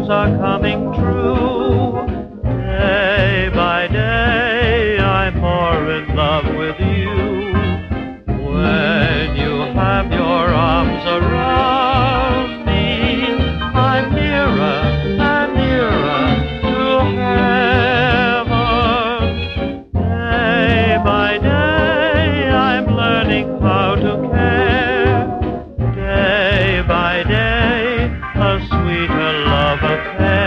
are coming true. Day by day I'm more in love with you. When you have your arms around me, I'm nearer and nearer to heaven. Day by day I'm learning how to care. Day by day a sweeter love affair.